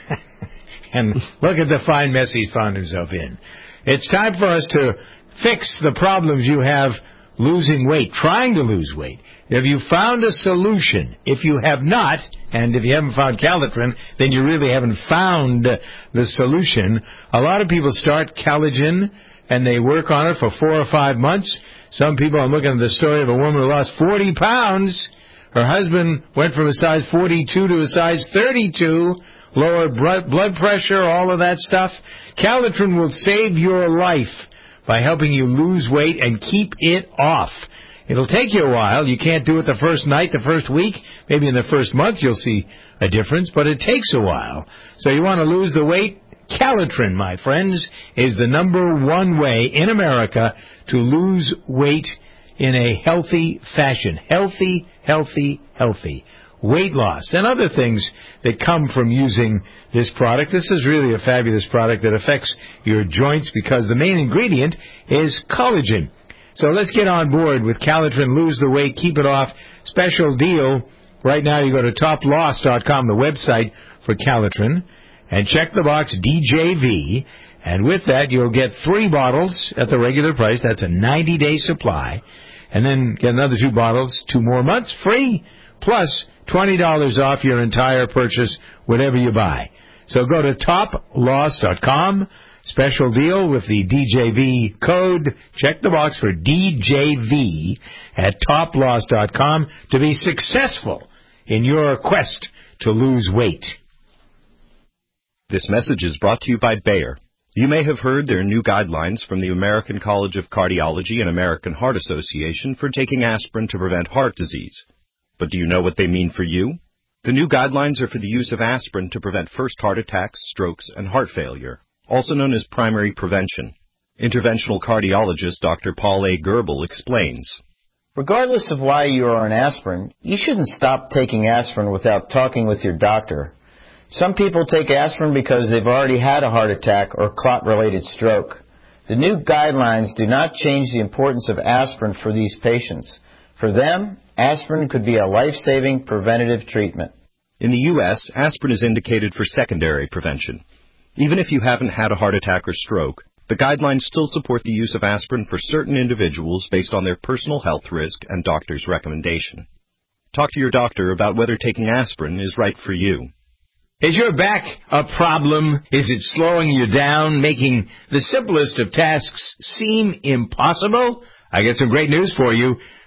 And look at the fine mess he's found himself in. It's time for us to fix the problems you have losing weight, trying to lose weight. Have you found a solution? If you have not, and if you haven't found Calitrin, then you really haven't found the solution. A lot of people start Caligen, and they work on it for four or five months. Some people, I'm looking at the story of a woman who lost forty pounds. Her husband went from a size forty-two to a size thirty-two, lowered blood pressure, all of that stuff. Calitrin will save your life by helping you lose weight and keep it off. It'll take you a while. You can't do it the first night, the first week. Maybe in the first month you'll see a difference, but it takes a while. So you want to lose the weight? Calitrin, my friends, is the number one way in America to lose weight in a healthy fashion. Healthy, healthy, healthy. Weight loss and other things that come from using this product. This is really a fabulous product that affects your joints because the main ingredient is collagen. So let's get on board with Calitrin. Lose the weight, keep it off. Special deal. Right now you go to top loss dot com, the website for Calitrin, and check the box D J V. And with that, you'll get three bottles at the regular price. That's a ninety-day supply. And then get another two bottles, two more months free, plus twenty dollars off your entire purchase, whatever you buy. So go to top loss dot com. Special deal with the D J V code. Check the box for D J V at top loss dot com to be successful in your quest to lose weight. This message is brought to you by Bayer. You may have heard there are new guidelines from the American College of Cardiology and American Heart Association for taking aspirin to prevent heart disease. But do you know what they mean for you? The new guidelines are for the use of aspirin to prevent first heart attacks, strokes, and heart failure, also known as primary prevention. Interventional cardiologist Doctor Paul A. Goebel explains. Regardless of why you are on aspirin, you shouldn't stop taking aspirin without talking with your doctor. Some people take aspirin because they've already had a heart attack or clot-related stroke. The new guidelines do not change the importance of aspirin for these patients. For them, aspirin could be a life-saving preventative treatment. In the U S, aspirin is indicated for secondary prevention. Even if you haven't had a heart attack or stroke, the guidelines still support the use of aspirin for certain individuals based on their personal health risk and doctor's recommendation. Talk to your doctor about whether taking aspirin is right for you. Is your back a problem? Is it slowing you down, making the simplest of tasks seem impossible? I got some great news for you.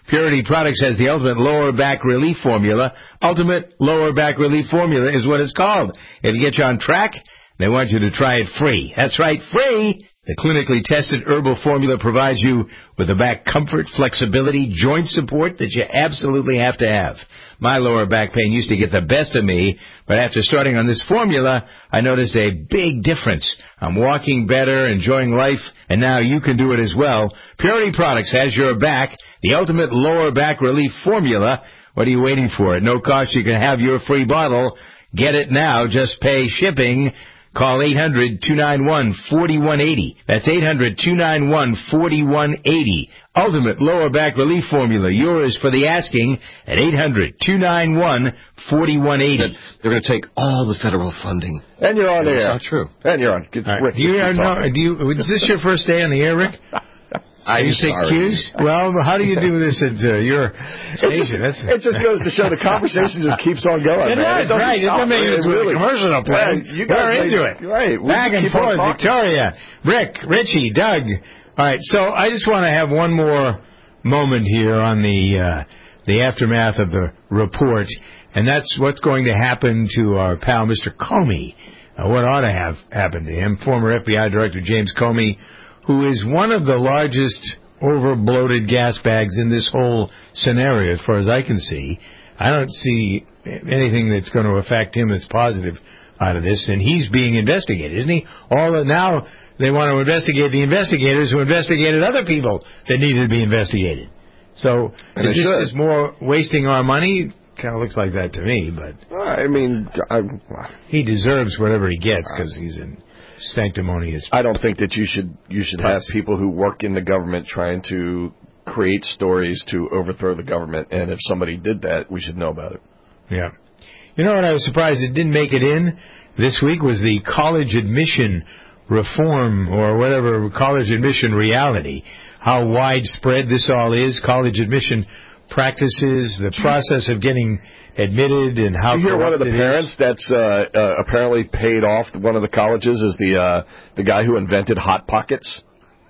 Purity Products has the ultimate lower back relief formula. Ultimate lower back relief formula is what it's called. If you get you on track, they want you to try it free. That's right, free! The clinically tested herbal formula provides you with the back comfort, flexibility, joint support that you absolutely have to have. My lower back pain used to get the best of me, but after starting on this formula, I noticed a big difference. I'm walking better, enjoying life, and now you can do it as well. Purity Products has your back, the ultimate lower back relief formula. What are you waiting for? At no cost, you can have your free bottle. Get it now. Just pay shipping. Call eight hundred, two nine one, four one eight zero. That's eight hundred, two nine one, four one eight zero. Ultimate lower back relief formula. Yours for the asking at eight hundred, two nine one, four one eight zero. They're going to take all the federal funding. And you're on the air. That's not true. And you're on. Get, right. Rick, you are, no, do you, is this your first day on the air, Rick? I'm you say sorry. cues? Well, how do you do this at uh, your It station? just, it just goes to show the conversation just keeps on going. It man. does, right. It doesn't make it really. Commercial to play. Yeah, you guys We're into make, it. Right. We Back and forth. Victoria, Rick, Richie, Doug. All right. So I just want to have one more moment here on the uh, the aftermath of the report, and that's what's going to happen to our pal, Mister Comey. Uh, what ought to have happened to him? Former F B I Director James Comey, who is one of the largest over-bloated gas bags in this whole scenario, as far as I can see. I don't see anything that's going to affect him that's positive out of this, and he's being investigated, isn't he? All the, now they want to investigate the investigators who investigated other people that needed to be investigated. So And is they this should. is more wasting our money? Kind of looks like that to me, but I mean, I'm, he deserves whatever he gets because he's in sanctimonious. I don't think that you should you should have people who work in the government trying to create stories to overthrow the government, and if somebody did that, we should know about it. Yeah. You know what, I was surprised it didn't make it in this week was the college admission reform, or whatever, college admission reality. How widespread this all is, college admission practices, the process of getting admitted, and how Did you hear one of the parents that's uh, uh, apparently paid off one of the colleges is the uh, the guy who invented Hot Pockets?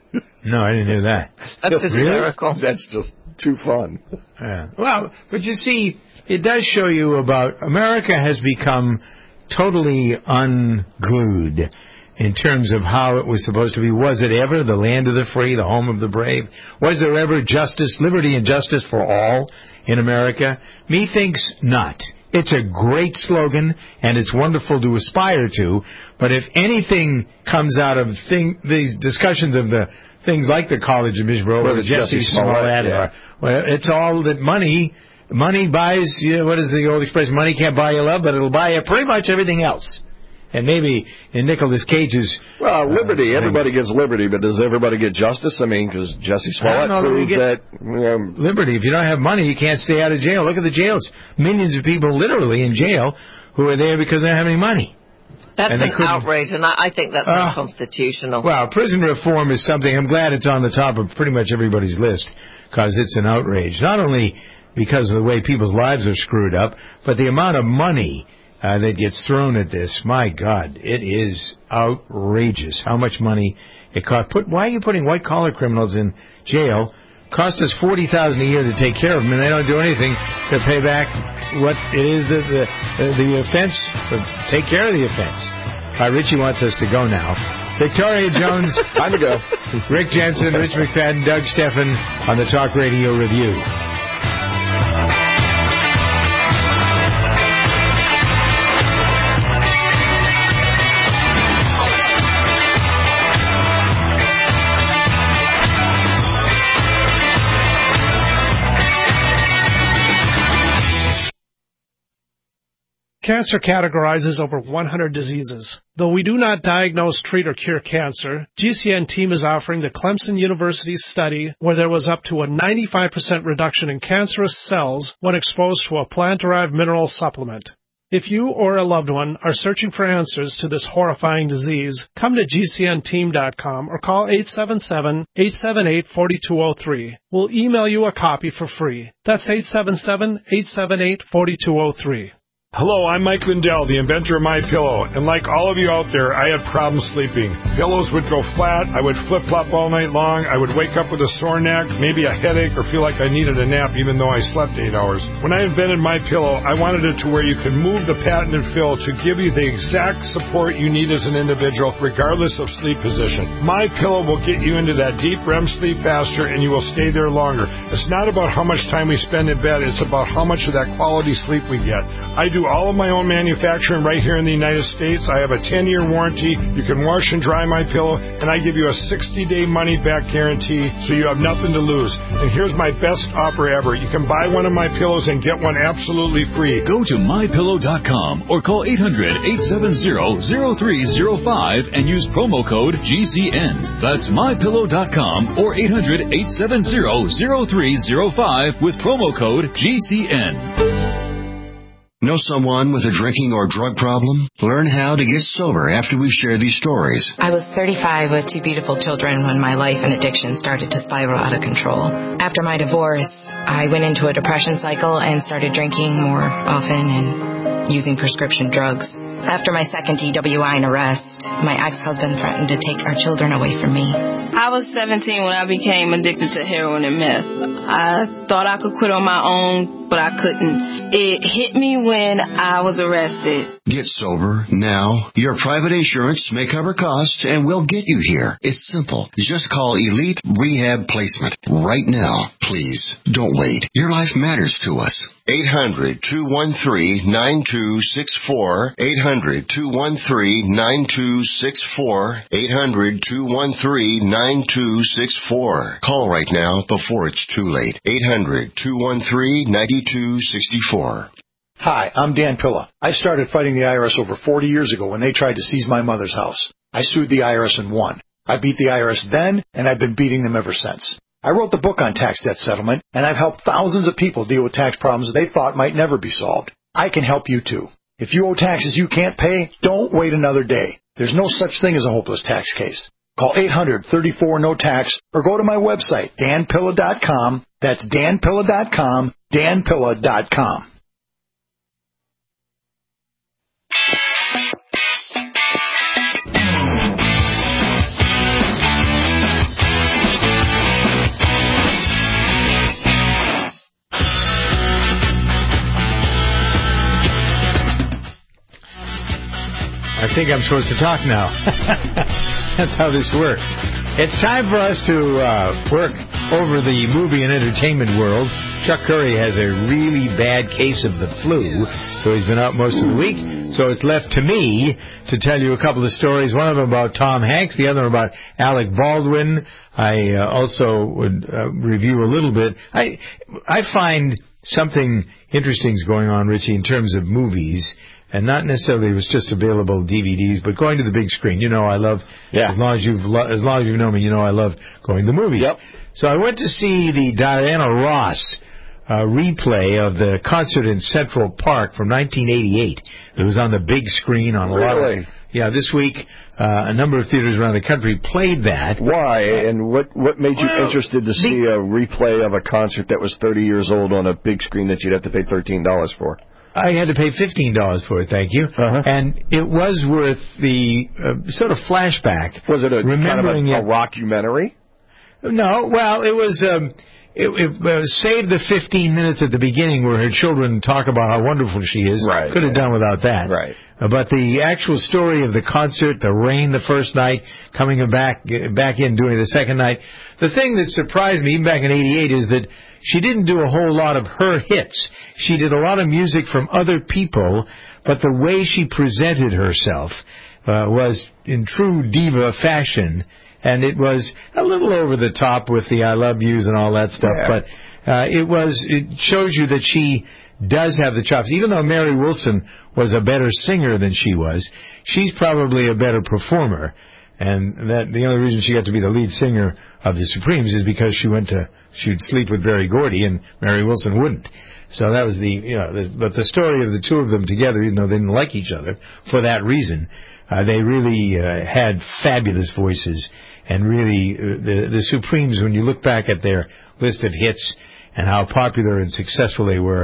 No, I didn't hear that. That's hysterical. Really? That's just too fun. Yeah. Well, but you see, it does show you about America has become totally unglued in terms of how it was supposed to be. Was it ever the land of the free, the home of the brave? Was there ever justice, liberty and justice for all in America? Methinks not. It's a great slogan, and it's wonderful to aspire to, but if anything comes out of thing, these discussions of the things like the college admission program, or Jesse Smollett, yeah. well, it's all that money, money buys, you know, what is the old expression, money can't buy you love, but it'll buy you pretty much everything else. And maybe in Nicolas Cage's... Well, liberty. Uh, everybody gets liberty, but does everybody get justice? I mean, because Jesse Smollett proved that... Um, liberty. If you don't have money, you can't stay out of jail. Look at the jails. Millions of people literally in jail who are there because they don't have any money. That's an outrage, and I, I think that's uh, unconstitutional. Well, prison reform is something... I'm glad it's on the top of pretty much everybody's list, because it's an outrage. Not only because of the way people's lives are screwed up, but the amount of money... Uh, that gets thrown at this, my God, it is outrageous how much money it costs. Put, why are you putting white-collar criminals in jail? Cost us forty thousand dollars a year to take care of them, and they don't do anything to pay back what it is that the, the, the offense, take care of the offense. Uh, Richie wants us to go now. Victoria Jones. Time to go. Rick Jensen, Rich McFadden, Doug Steffen on the Talk Radio Review. Cancer categorizes over one hundred diseases. Though we do not diagnose, treat, or cure cancer, G C N team is offering the Clemson University study where there was up to a ninety-five percent reduction in cancerous cells when exposed to a plant-derived mineral supplement. If you or a loved one are searching for answers to this horrifying disease, come to G C N team dot com or call eight seven seven, eight seven eight, four two zero three. We'll email you a copy for free. That's eight seven seven, eight seven eight, four two zero three. Hello, I'm Mike Lindell, the inventor of MyPillow, and like all of you out there, I had problems sleeping. Pillows would go flat, I would flip-flop all night long, I would wake up with a sore neck, maybe a headache, or feel like I needed a nap even though I slept eight hours. When I invented MyPillow, I wanted it to where you could move the patented fill to give you the exact support you need as an individual, regardless of sleep position. MyPillow will get you into that deep R E M sleep faster, and you will stay there longer. It's not about how much time we spend in bed, it's about how much of that quality sleep we get. I do all of my own manufacturing right here in the United States. I have a ten-year warranty. You can wash and dry my pillow, and I give you a sixty-day money-back guarantee, so you have nothing to lose. And here's my best offer ever. You can buy one of my pillows and get one absolutely free. Go to my pillow dot com or call eight hundred, eight seven zero, zero three zero five and use promo code G C N. That's my pillow dot com or eight hundred, eight seven zero, zero three zero five with promo code G C N. Know someone with a drinking or drug problem? Learn how to get sober after we share these stories. I was thirty-five with two beautiful children when my life and addiction started to spiral out of control. After my divorce, I went into a depression cycle and started drinking more often and using prescription drugs. After my second D W I and arrest, my ex-husband threatened to take our children away from me. I was seventeen when I became addicted to heroin and meth. I thought I could quit on my own, but I couldn't. It hit me when I was arrested. Get sober now. Your private insurance may cover costs and we'll get you here. It's simple. Just call Elite Rehab Placement right now. Please, don't wait. Your life matters to us. eight hundred, two one three, nine two six four. eight hundred, two one three, nine two six four. eight hundred, two one three, nine two six four. Call right now before it's too late. eight hundred, two one three, nine two six four. Hi, I'm Dan Pilla. I started fighting the I R S over forty years ago when they tried to seize my mother's house. I sued the I R S and won. I beat the I R S then, and I've been beating them ever since. I wrote the book on tax debt settlement, and I've helped thousands of people deal with tax problems they thought might never be solved. I can help you too. If you owe taxes you can't pay, don't wait another day. There's no such thing as a hopeless tax case. Call eight hundred, thirty-four, no tax or go to my website, dan pilla dot com. That's dan pilla dot com, dan pilla dot com. I think I'm supposed to talk now. That's how this works. It's time for us to uh, work over the movie and entertainment world. Chuck Curry has a really bad case of the flu, so he's been out most of the week. So it's left to me to tell you a couple of stories, one of them about Tom Hanks, the other about Alec Baldwin. I uh, also would uh, review a little bit. I I find something interesting is going on, Richie, in terms of movies. And not necessarily it was just available D V Ds, but going to the big screen. You know, I love, yeah. as long as you've lo- as long as you know me, you know I love going to the movies. Yep. So I went to see the Diana Ross uh, replay of the concert in Central Park from nineteen eighty-eight. It was on the big screen on a really? lot of... Yeah, this week, uh, a number of theaters around the country played that. Why? Uh, and what, what made you well, interested to see the, a replay of a concert that was thirty years old on a big screen that you'd have to pay thirteen dollars for? I had to pay fifteen dollars for it, thank you. Uh-huh. And it was worth the uh, sort of flashback. Was it a remembering kind of a, a rockumentary? No, well, it was... Um, It, it uh, saved the fifteen minutes at the beginning where her children talk about how wonderful she is. Right. Could have yeah. done without that. Right. Uh, but the actual story of the concert, the rain the first night, coming back back in doing the second night, the thing that surprised me, even back in eighty-eight, is that she didn't do a whole lot of her hits. She did a lot of music from other people, but the way she presented herself uh, was in true diva fashion. And it was a little over the top with the I love yous and all that stuff, yeah. but uh, it was it shows you that she does have the chops. Even though Mary Wilson was a better singer than she was, she's probably a better performer. And that the only reason she got to be the lead singer of the Supremes is because she went to she'd sleep with Berry Gordy and Mary Wilson wouldn't. So that was the you know the, but the story of the two of them together, even though they didn't like each other for that reason, uh, they really uh, had fabulous voices. And really, uh, the, the Supremes, when you look back at their list of hits and how popular and successful they were,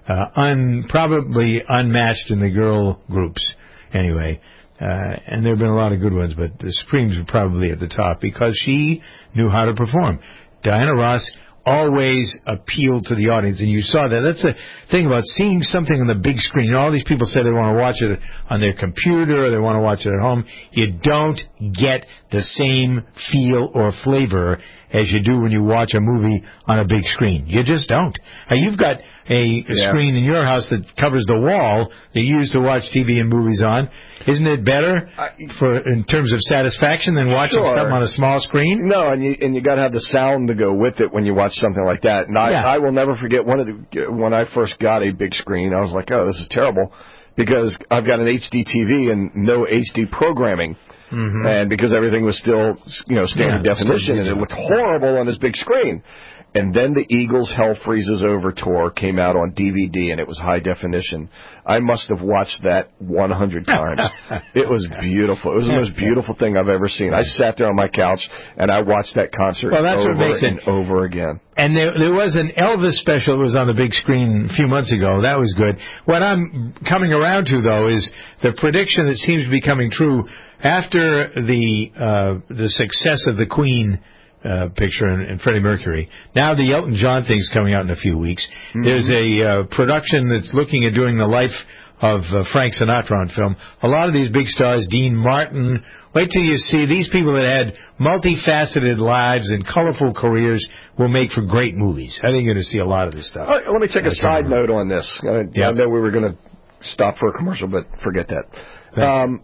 uh, un, probably unmatched in the girl groups anyway. Uh, and there have been a lot of good ones, but the Supremes were probably at the top because she knew how to perform. Diana Ross always appealed to the audience, and you saw that. That's the thing about seeing something on the big screen. You know, all these people say they want to watch it on their computer or they want to watch it at home. You don't get the same feel or flavor as you do when you watch a movie on a big screen. You just don't. Now, you've got a, a yeah. screen in your house that covers the wall that you use to watch T V and movies on. Isn't it better for in terms of satisfaction than watching sure. something on a small screen? No, and you and you got to have the sound to go with it when you watch something like that. And I, yeah. I will never forget one of the when I first got a big screen. I was like, oh, this is terrible, because I've got an H D T V and no H D programming. Mm-hmm. And because everything was still, you know, standard yeah, definition, and it looked horrible on this big screen. And then the Eagles Hell Freezes Over tour came out on D V D, and it was high definition. I must have watched that one hundred times. It was beautiful. It was the most beautiful thing I've ever seen. I sat there on my couch, and I watched that concert well, that's over what makes and it, over again. And there, there was an Elvis special that was on the big screen a few months ago. That was good. What I'm coming around to, though, is the prediction that seems to be coming true after the uh, the success of the Queen Uh, picture and, and Freddie Mercury. Now the Elton John thing's coming out in a few weeks. Mm-hmm. There's a uh, production that's looking at doing the life of uh, Frank Sinatra on film. A lot of these big stars, Dean Martin, wait till you see these people that had multifaceted lives and colorful careers will make for great movies. I think you're going to see a lot of this stuff. Right, let me take a side note on this. I, yep. I know we were going to stop for a commercial, but forget that. Um,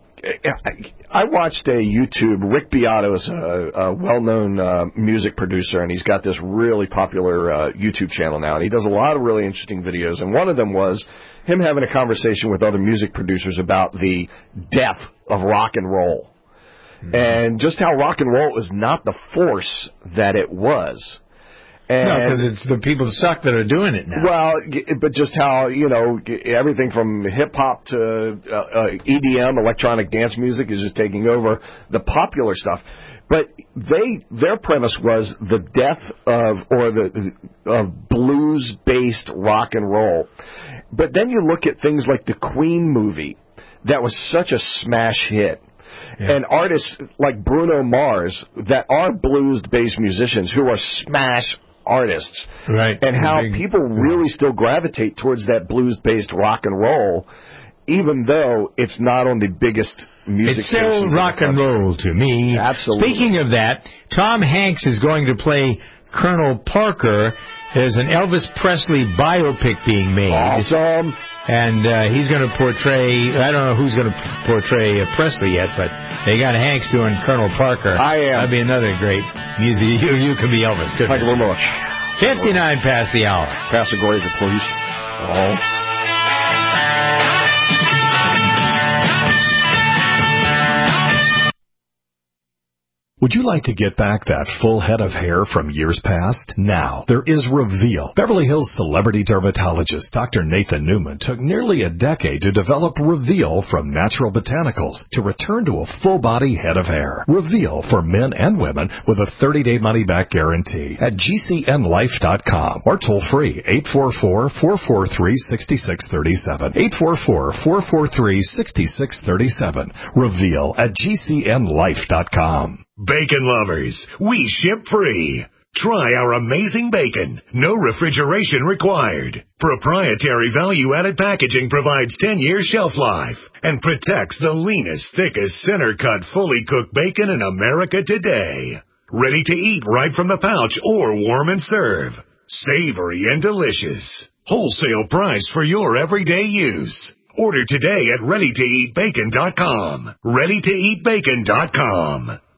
I watched a YouTube. Rick Beato is a, a well-known uh, music producer, and he's got this really popular uh, YouTube channel now, and he does a lot of really interesting videos. And one of them was him having a conversation with other music producers about the death of rock and roll, mm-hmm. and just how rock and roll is not the force that it was. And, no, because it's the people that suck that are doing it now. Well, but just how, you know, everything from hip-hop to uh, uh, E D M, electronic dance music, is just taking over the popular stuff. But they their premise was the death of, or the of blues-based rock and roll. But then you look at things like the Queen movie, that was such a smash hit. Yeah. And artists like Bruno Mars that are blues-based musicians who are smash artists, right? And how big, people really still gravitate towards that blues-based rock and roll, even though it's not on the biggest music. It's still rock and roll to me. Absolutely. Speaking of that, Tom Hanks is going to play Colonel Parker. There's an Elvis Presley biopic being made. Awesome. And uh, he's going to portray, I don't know who's going to portray uh, Presley yet, but they got Hanks doing Colonel Parker. I am. That'd be another great music. You, you can be Elvis. Thank you very much. fifty-nine past the hour. Pass the grader, please. Oh. Would you like to get back that full head of hair from years past? Now, there is Reveal. Beverly Hills celebrity dermatologist Doctor Nathan Newman took nearly a decade to develop Reveal from natural botanicals to return to a full-body head of hair. Reveal for men and women with a thirty-day money-back guarantee at G C N life dot com or toll-free eight four four, four four three, six six three seven. eight four four, four four three, six six three seven. Reveal at G C N life dot com. Bacon lovers, we ship free. Try our amazing bacon. No refrigeration required. Proprietary value-added packaging provides ten years shelf life and protects the leanest, thickest, center-cut, fully cooked bacon in America today. Ready to eat right from the pouch or warm and serve. Savory and delicious. Wholesale price for your everyday use. Order today at ready to eat bacon dot com. ready to eat bacon dot com.